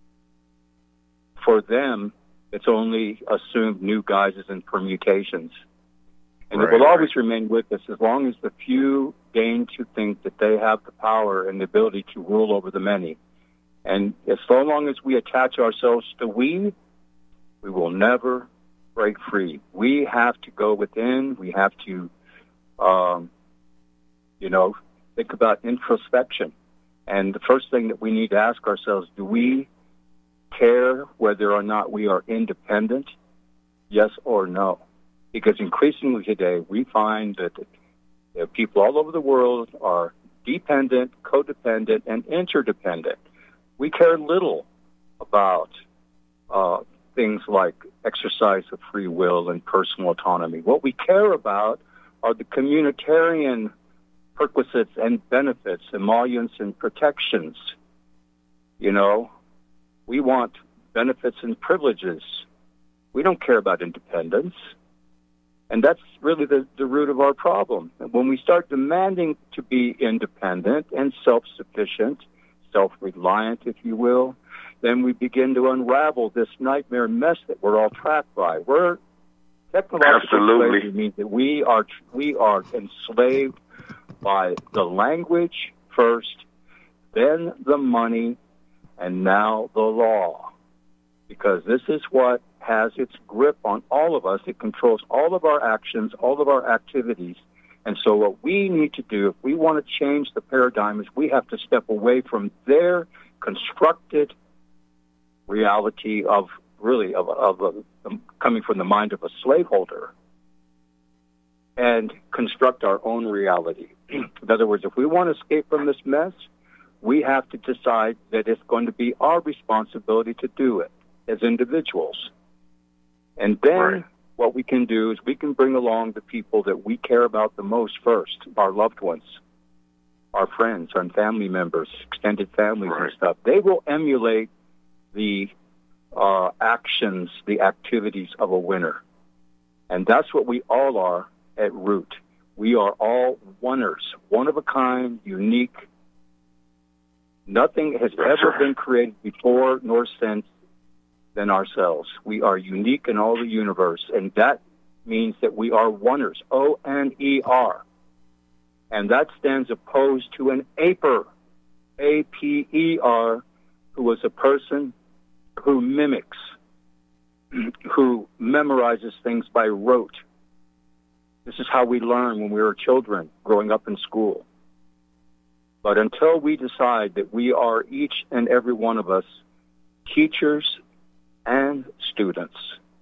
For them, it's only assumed new guises and permutations. And right, it will always right. remain with us as long as the few deign to think that they have the power and the ability to rule over the many. And as so long as we attach ourselves to we, we will never break free. We have to go within. We have to, um, you know, think about introspection. And the first thing that we need to ask ourselves, do we care whether or not we are independent? Yes or no? Because increasingly today, we find that you know, people all over the world are dependent, codependent, and interdependent. We care little about uh, things like exercise of free will and personal autonomy. What we care about are the communitarian perquisites and benefits, emoluments and protections. You know, we want benefits and privileges. We don't care about independence. And that's really the, the root of our problem. When we start demanding to be independent and self-sufficient, self-reliant, if you will, then we begin to unravel this nightmare mess that we're all trapped by. We're technological Absolutely. slavery means that we are we are enslaved by the language first, then the money, and now the law. Because this is what has its grip on all of us. It controls all of our actions, all of our activities. And so what we need to do, if we want to change the paradigm, is we have to step away from their constructed reality of really of, of, of um, coming from the mind of a slaveholder and construct our own reality. In other words, if we want to escape from this mess, we have to decide that it's going to be our responsibility to do it as individuals. And then right. what we can do is we can bring along the people that we care about the most first, our loved ones, our friends, our family members, extended families right. and stuff. They will emulate the uh, actions, the activities of a winner. And that's what we all are at root. We are all oneers, one of a kind, unique. Nothing has that's ever right. been created before nor since than ourselves. We are unique in all the universe, and that means that we are oneers, O N E R. And that stands opposed to an aper, A P E R, who is a person who mimics, who memorizes things by rote. This is how we learn when we were children, growing up in school. But until we decide that we are, each and every one of us, teachers and students,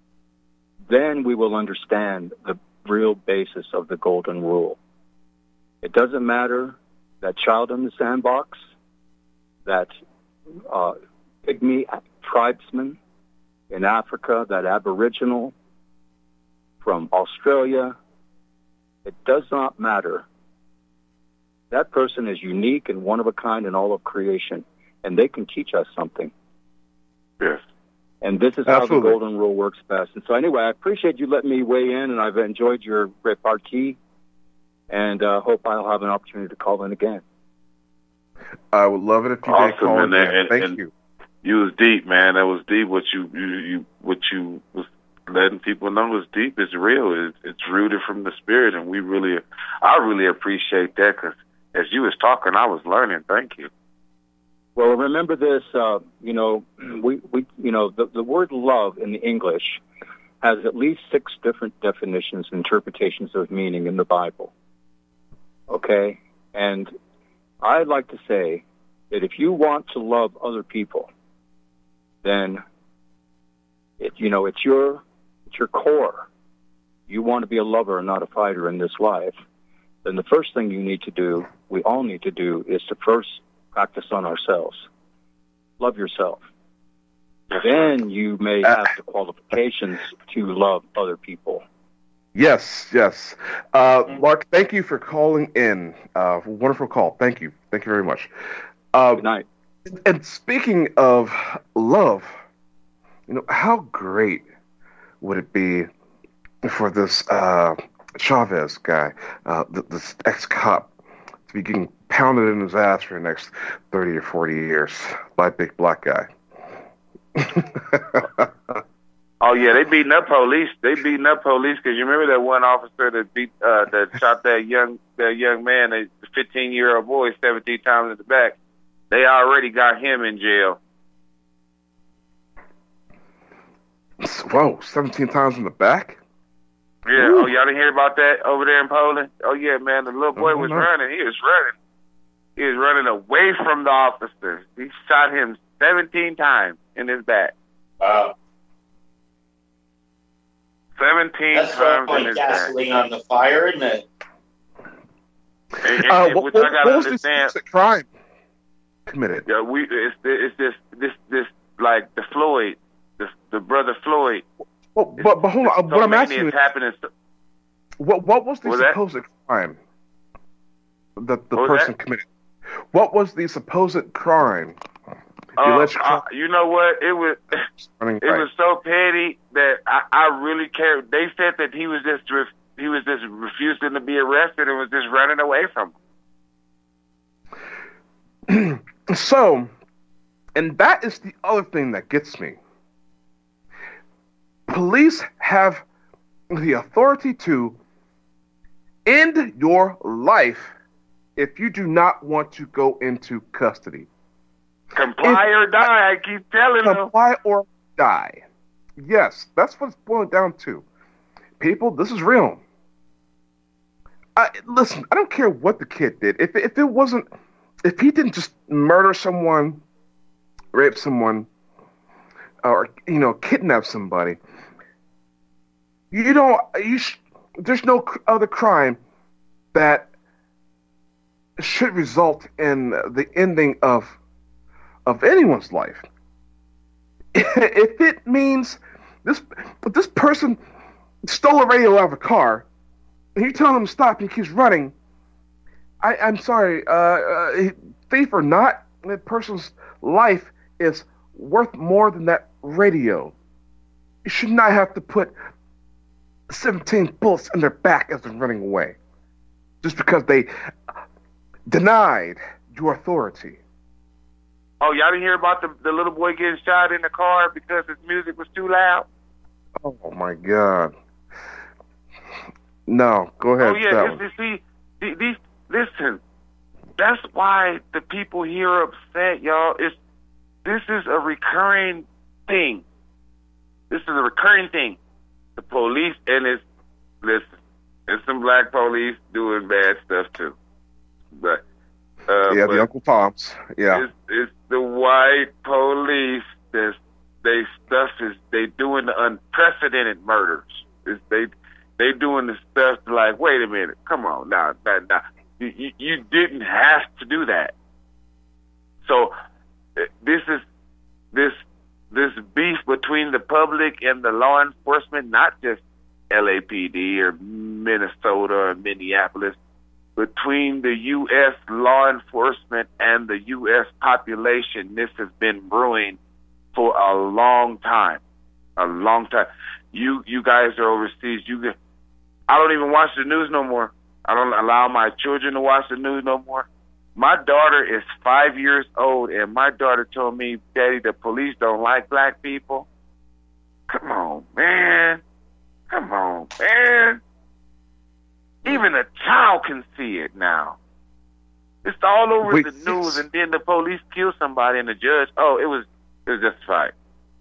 then we will understand the real basis of the golden rule. It doesn't matter that child in the sandbox, that uh, pygmy tribesman in Africa, that aboriginal from Australia. It does not matter. That person is unique and one of a kind in all of creation, and they can teach us something. Yes. And this is how Absolutely. the golden rule works best. And so anyway, I appreciate you letting me weigh in, and I've enjoyed your repartee, and uh, hope I'll have an opportunity to call in again. I would love it if you awesome, did call in. And, Thank and you. You was deep, man. That was deep what you, you, you what you was letting people know it's deep, it's real, it's, it's rooted from the spirit, and we really, I really appreciate that because as you was talking, I was learning. Thank you. Well, remember this, uh, you know, we, we, you know, the, the word love in English has at least six different definitions, interpretations of meaning in the Bible. Okay? And I'd like to say that if you want to love other people, then, it, you know, it's your, it's your core. You want to be a lover and not a fighter in this life. Then the first thing you need to do, we all need to do, is to first practice on ourselves. Love yourself. Then you may have the qualifications to love other people. Yes, yes. Uh, Mark, thank you for calling in. Uh, wonderful call. Thank you. Thank you very much. Uh, Good night. And speaking of love, you know, how great would it be for this uh, Chavez guy, uh, this ex-cop, to be getting pounded in his ass for the next thirty or forty years by a big black guy? Oh yeah, they beating up police. They beating up police because you remember that one officer that beat uh, that shot that young that young man, a fifteen year old boy, seventeen times in the back. They already got him in jail. Whoa, seventeen times in the back? Yeah. Ooh. Oh, y'all didn't hear about that over there in Poland? Oh yeah, man. The little boy Oh, was no. running. He was running. He was running away from the officers. He shot him seventeen times in his back. Wow. Seventeen That's times in throwing his gasoline back. on the fire, isn't it? And, and, Uh, and what, which what, I gotta what was this understand. crime committed? Yeah, we it's it's this this this like the Floyd, the the brother Floyd. Well, but, but hold on. So What I'm many asking is is, happening. what, what was the What was that? supposed crime that the What was person that? committed? What was the supposed crime? The Uh, alleged uh, crime you know what? It was running it right. was so petty that I, I really cared. They said that he was just ref, he was just refusing to be arrested and was just running away from them. So, and that is the other thing that gets me. Police have the authority to end your life if you do not want to go into custody. Comply If- or die. I keep telling them. Comply or die. Yes, that's what it's boiling down to. People, this is real. I, listen, I don't care what the kid did. If if it wasn't, if he didn't just murder someone, rape someone, or you know, kidnap somebody, you don't. You sh- there's no c- other crime that should result in the ending of of anyone's life. If it means this this person stole a radio out of a car, and you tell him to stop, and he keeps running, I, I'm sorry, uh, uh, thief or not, that person's life is worth more than that radio. You should not have to put seventeen bullets in their back as they're running away, just because they denied your authority. Oh, y'all didn't hear about the the little boy getting shot in the car because his music was too loud? Oh my God! No, go ahead. Oh yeah, that this, one. this, see, the- these listen. That's why the people here are upset, y'all. It's this is a recurring thing. This is a recurring thing. The police and it's listen. There's some black police doing bad stuff too, but uh, yeah, but the Uncle Toms. Yeah. It's, it's the white police that they stuff is they doing the unprecedented murders. It's, they they doing the stuff like, wait a minute, come on now, now, now. You, you, you didn't have to do that. So uh, this is this this beef between the public and the law enforcement, not just L A P D or Minnesota or Minneapolis, between the U S law enforcement and the U S population. This has been brewing for a long time, a long time. You you guys are overseas. You, get, I don't even watch the news no more. I don't allow my children to watch the news no more. My daughter is five years old, and my daughter told me, Daddy, the police don't like black people. Come on, man. crowd can see it now. It's all over Wait, the news, and then the police kill somebody, and the judge, oh, it was it was justified.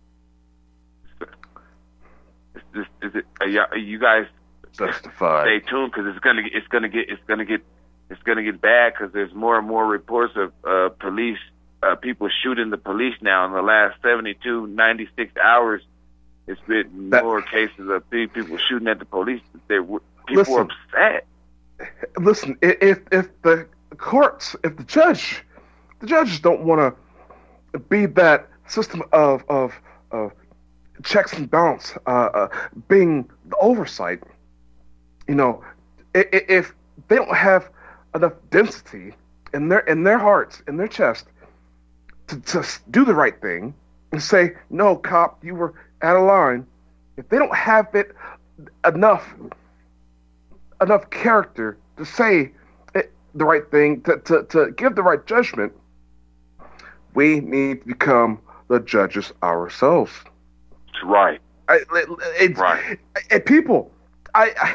It's just, is it? Are you, are you guys justified? Stay tuned because it's gonna it's gonna get it's gonna get it's gonna get bad because there's more and more reports of uh, police uh, people shooting the police now. In the last seventy-two, ninety-six hours, it's been that, more cases of people shooting at the police. They people listen, are upset. Listen, if if the courts, if the judge, the judges don't want to be that system of of, of checks and balance, uh, uh, being the oversight, you know, if, if they don't have enough density in their in their hearts, in their chest, to to do the right thing and say, no, cop, you were out of line. If they don't have it enough enough character to say it, the right thing, to, to, to give the right judgment, we need to become the judges ourselves. That's right. I, it, right. And people, I,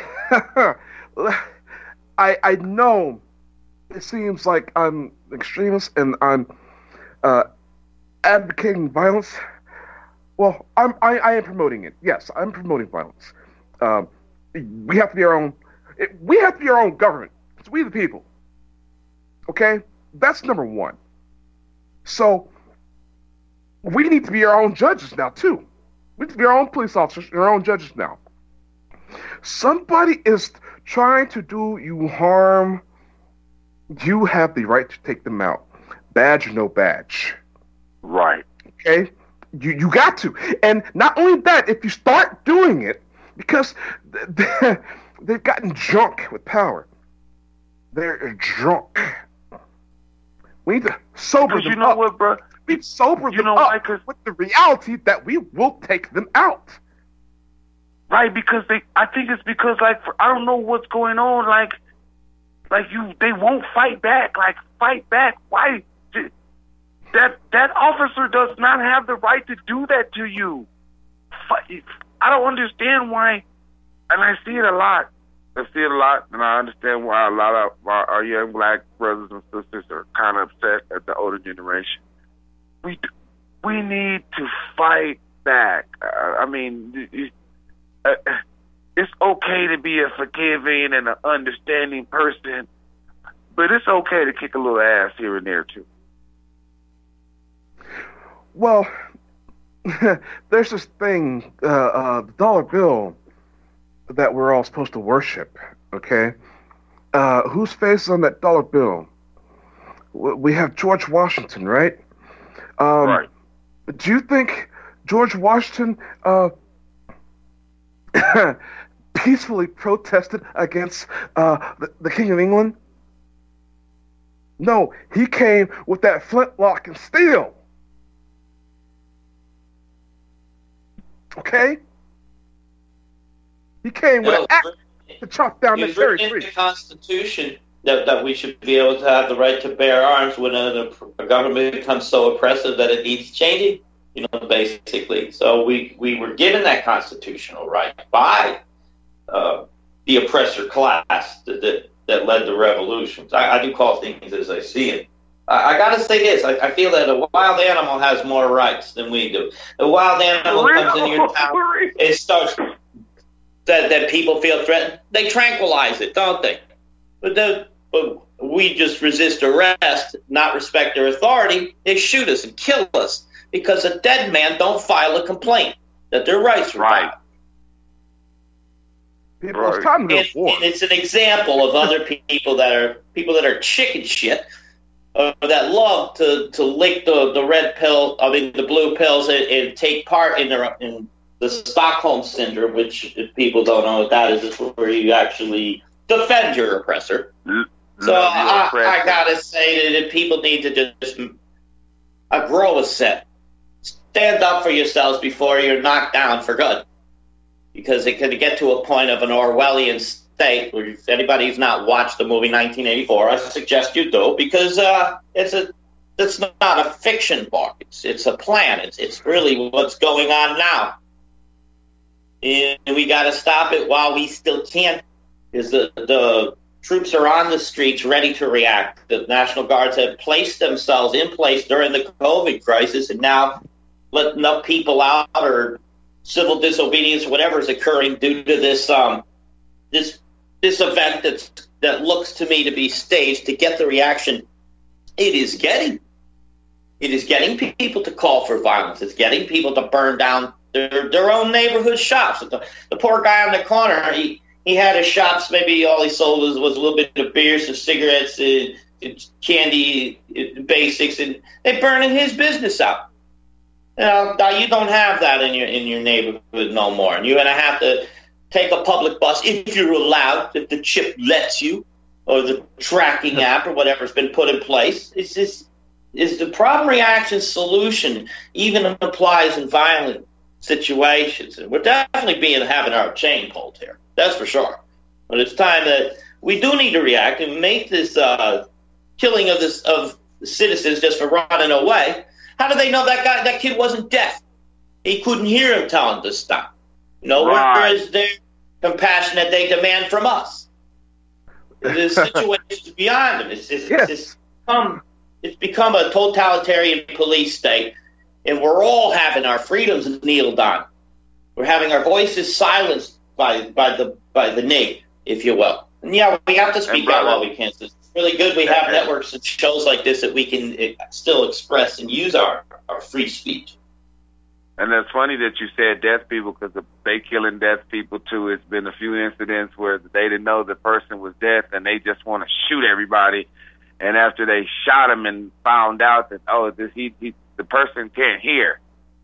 I, I know it seems like I'm extremist and I'm uh, advocating violence. Well, I'm, I, I am promoting it. Yes, I'm promoting violence. Um, we have to be our own. It, we have to be our own government. It's we the people. Okay? That's number one. So, we need to be our own judges now, too. We need to be our own police officers and our own judges now. Somebody is trying to do you harm. You have the right to take them out. Badge or no badge. Right. Okay? You, you got to. And not only that, if you start doing it, because they've gotten drunk with power. They're drunk. We need to sober because them you know up. what, bro? We sober you them know up why, with the reality that we will take them out. Right, because they. I think it's because like for, I don't know what's going on. Like, like you, they won't fight back. Like fight back. Why? That that officer does not have the right to do that to you. Fight. I don't understand why, and I see it a lot. I see it a lot, and I understand why a lot of our, our young black brothers and sisters are kind of upset at the older generation. We we need to fight back. Uh, I mean, it, uh, it's okay to be a forgiving and an understanding person, but it's okay to kick a little ass here and there too. Well, there's this thing, uh, uh, the dollar bill that we're all supposed to worship, okay? Uh, whose face is on that dollar bill? We have George Washington, right? Um, right. Do you think George Washington uh, peacefully protested against uh, the, the King of England? No, he came with that flintlock and steel. Okay? He came with no, an axe to chop down the You've cherry written in tree. the Constitution that, that we should be able to have the right to bear arms when a, a government becomes so oppressive that it needs changing, you know, basically. So we, we were given that constitutional right by uh, the oppressor class that, that, that led the revolutions. I, I do call things as I see it. I, I got to say this. I, I feel that a wild animal has more rights than we do. The wild animal comes in your town, it starts... That, that people feel threatened, they tranquilize it, don't they? But, the, but we just resist arrest, not respect their authority. They shoot us and kill us because a dead man don't file a complaint that their rights are right. People, right. It's time to go and, war. and it's an example of other people that are people that are chicken shit, uh, that love to, to lick the, the red pill, I mean the blue pills, and, and take part in their in the Stockholm Syndrome, which if people don't know what that is, is where you actually defend your oppressor. L- so I, oppressor. I gotta say that if people need to just uh, grow a set, stand up for yourselves before you're knocked down for good, because it could get to a point of an Orwellian state. Where if anybody who's not watched the movie nineteen eighty-four, I suggest you do, because uh, it's a it's not a fiction book. It's it's a plan. It's it's really what's going on now. And we got to stop it while we still can, because the, the troops are on the streets ready to react. The National Guards have placed themselves in place during the COVID crisis, and now letting enough people out or civil disobedience, whatever is occurring due to this um, this this event that's, that looks to me to be staged to get the reaction it is getting. It is getting people to call for violence. It's getting people to burn down their, their own neighborhood shops. The, the poor guy on the corner, he, he had his shops, maybe all he sold was, was a little bit of beer, some cigarettes, uh, candy, uh, basics, and they burning his business out. You know, now you don't have that in your in your neighborhood no more, and you're going to have to take a public bus if you're allowed, if the chip lets you, or the tracking app or whatever's been put in place. It's just is the problem reaction solution even applies in violent situations. And we're definitely being having our chain pulled here. That's for sure. But it's time that we do need to react and make this uh, killing of this of citizens just for running away. How do they know that guy, that kid wasn't deaf? He couldn't hear him telling to stop. You know, right. Where is their compassion that they demand from us? The situation is beyond them. It's, it's, yes. it's, become, it's become a totalitarian police state, and we're all having our freedoms kneeled on. We're having our voices silenced by by the by the N I G, if you will. And yeah, we have to speak out while we can. So it's really good we have networks and shows like this that we can still express and use our, our free speech. And it's funny that you said deaf people, because they killing deaf people too. It's been a few incidents where they didn't know the person was deaf and they just want to shoot everybody. And after they shot him and found out that, oh, this, he, he, the person can't hear.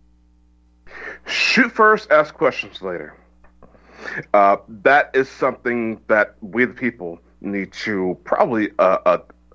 Shoot first, ask questions later. Uh, that is something that we the people need to probably uh, uh,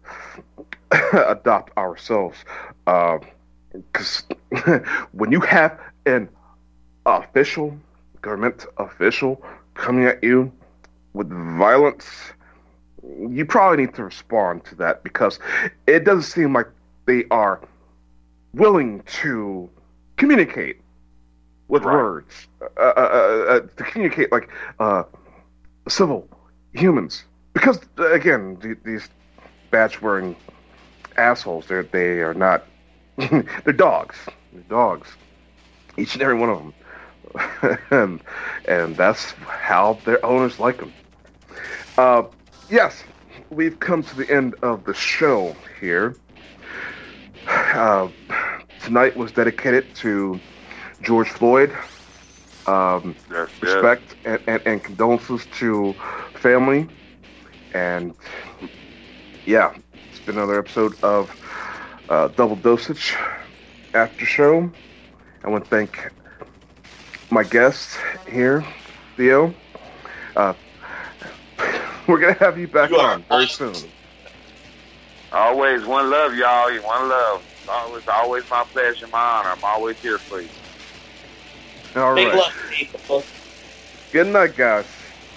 adopt ourselves. Because uh, when you have an official, government official coming at you with violence, you probably need to respond to that, because it doesn't seem like they are willing to communicate with right. words, uh, uh, uh, to communicate like uh, civil humans. Because, again, th- these badge-wearing assholes, they're, they are not, they're dogs. They're dogs. Each and every one of them. and, and that's how their owners like them. Uh, yes, we've come to the end of the show here. Uh, tonight was dedicated to George Floyd. Um, yes, respect yes. And, and, and condolences to family. And yeah, it's been another episode of uh, Double Dosage After Show. I want to thank my guests here, Theo. Uh, we're going to have you back you on very soon. Always one love, y'all. One love. It's always my pleasure, my honor. I'm always here for you. All Big right. love, people. Good night, guys.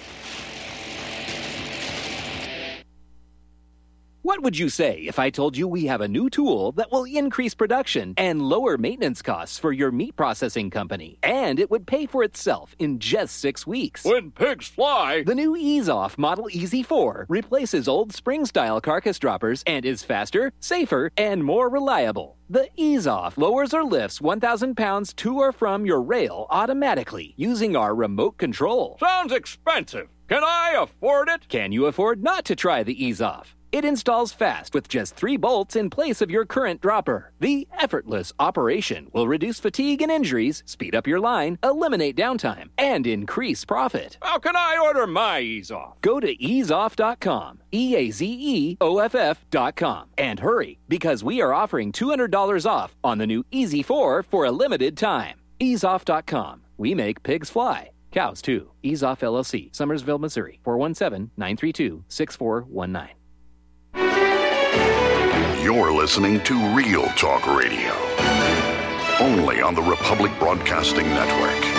What would you say if I told you we have a new tool that will increase production and lower maintenance costs for your meat processing company? And it would pay for itself in just six weeks. When pigs fly! The new EaseOff Model E Z four replaces old spring-style carcass droppers and is faster, safer, and more reliable. The EaseOff lowers or lifts one thousand pounds to or from your rail automatically using our remote control. Sounds expensive. Can I afford it? Can you afford not to try the EaseOff? It installs fast with just three bolts in place of your current dropper. The effortless operation will reduce fatigue and injuries, speed up your line, eliminate downtime, and increase profit. How can I order my EaseOff? Go to ease off dot com, E A Z E O F F dot com, and hurry, because we are offering two hundred dollars off on the new E Z four for a limited time. ease off dot com. We make pigs fly. Cows, too. EaseOff L L C, Summersville, Missouri, four one seven, nine three two, six four one nine. You're listening to Real Talk Radio, only on the Republic Broadcasting Network.